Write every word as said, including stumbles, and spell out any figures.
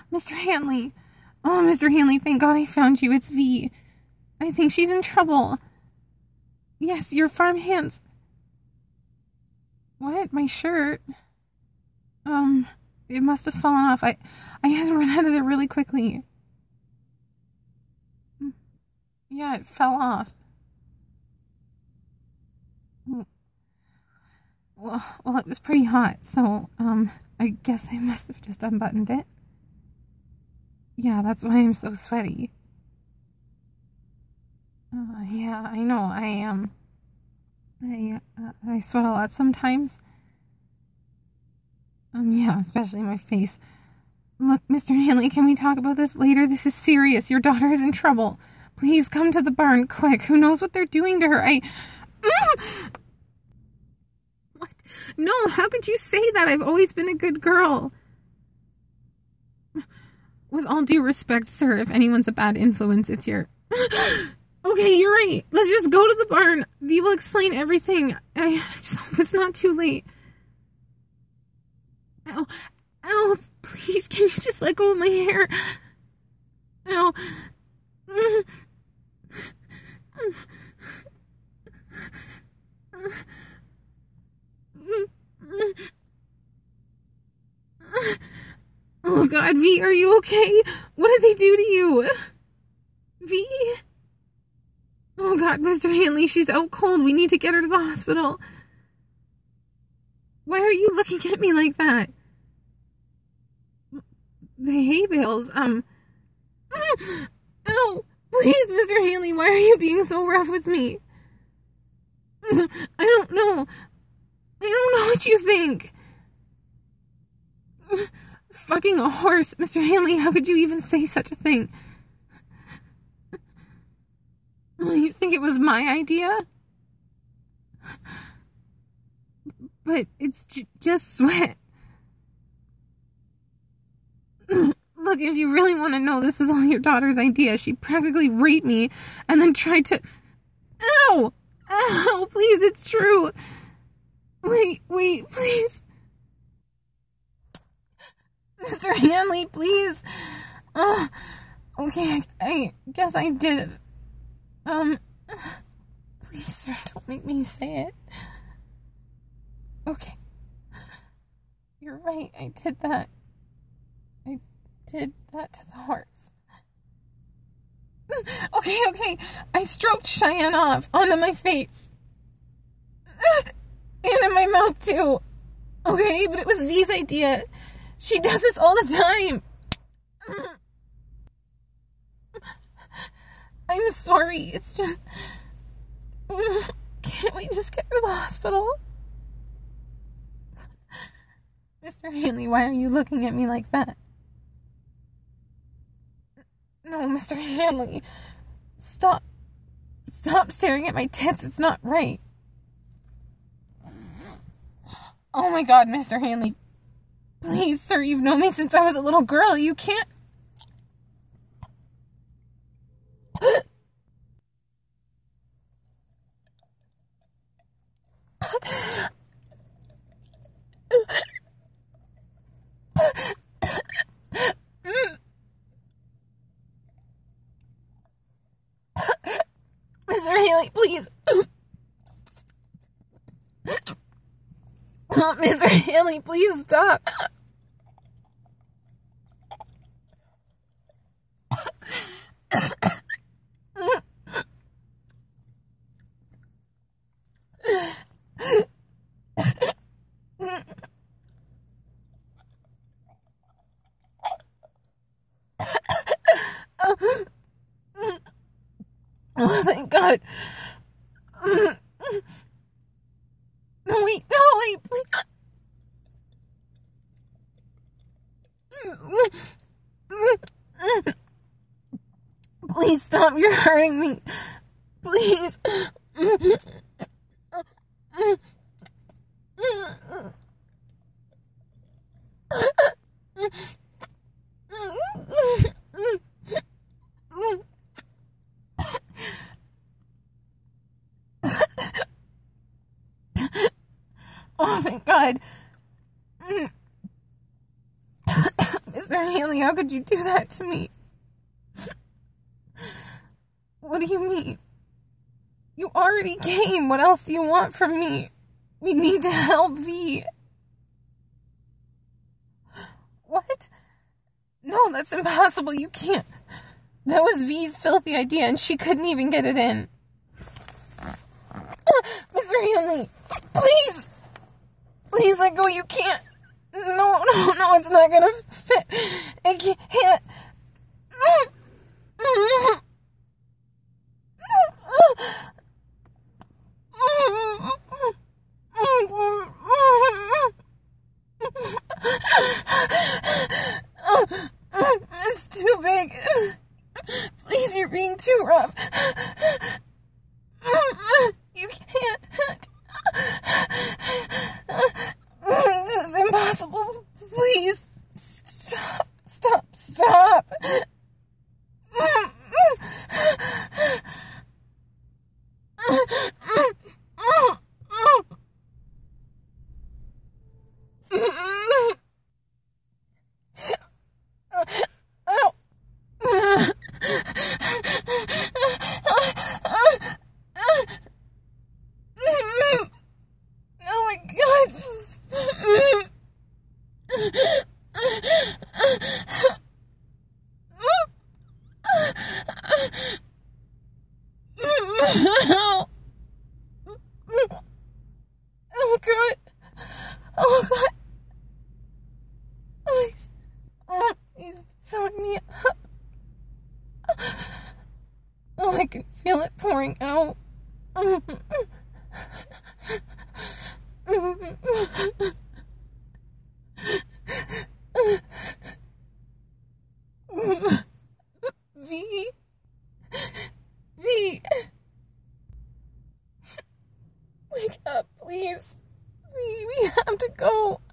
Mister Hanley. Oh, Mister Hanley, thank God I found you. It's V. I think she's in trouble. Yes, your farm hands. What? My shirt? Um, it must have fallen off. I, I had to run out of there really quickly. Yeah, it fell off. Well, well, it was pretty hot, so, um, I guess I must have just unbuttoned it. Yeah, that's why I'm so sweaty. Uh, yeah, I know, I, um, I, uh, I sweat a lot sometimes. Um, yeah, especially my face. Look, Mister Hanley, can we talk about this later? This is serious. Your daughter is in trouble. Please come to the barn, quick. Who knows what they're doing to her? I... What? No, how could you say that? I've always been a good girl. With all due respect, sir, if anyone's a bad influence, it's your... Okay, you're right. Let's just go to the barn. V will explain everything. I just hope it's not too late. Ow. Ow. Please, can you just let go of my hair? Ow. Oh God, V, are you okay? What did they do to you? V? Oh God, Mister Hanley, she's out cold. We need to get her to the hospital. Why are you looking at me like that? The hay bales, um... Ow! Please, Mister Hanley, why are you being so rough with me? I don't know. I don't know what you think. Fucking a horse. Mister Hanley, how could you even say such a thing? You think it was my idea? But it's j just sweat. Look, if you really want to know, this is all your daughter's idea. She practically raped me and then tried to... Ow! Ow, please, it's true. Wait, wait, please. Mister Hanley, please. Uh, okay, I, I guess I did it. Um, please, sir, don't make me say it. Okay. You're right, I did that. I did that to the horse. Okay, okay, I stroked Cheyenne off onto my face. And in my mouth, too. Okay, but it was V's idea. She does this all the time. I'm sorry, it's just... Can't we just get her to the hospital? Mister Hanley, why are you looking at me like that? No, Mister Hanley. Stop. Stop staring at my tits. It's not right. Oh my God, Mister Hanley. Please, sir, you've known me since I was a little girl. You can't... Mister Hanley, please. Oh, Mister Hanley, please stop. Oh, thank God. No, wait, no, wait, please. Please stop, you're hurting me. Please. Oh, thank God. Mister Haley, how could you do that to me? What do you mean? You already came. What else do you want from me? We need to help V. What? No, that's impossible. You can't. That was V's filthy idea, and she couldn't even get it in. Mister Hanley, please! Please let go. You can't. No, no, no, it's not gonna fit. It can't. It's too big. Please, you're being too rough. You can't. This is impossible. Please. Stop. Stop. Stop. Oh my God. Oh God. Oh God. Please. Oh, he's filling me up. Oh, I can feel it pouring out. V. V. Wake up, please. V, we have to go.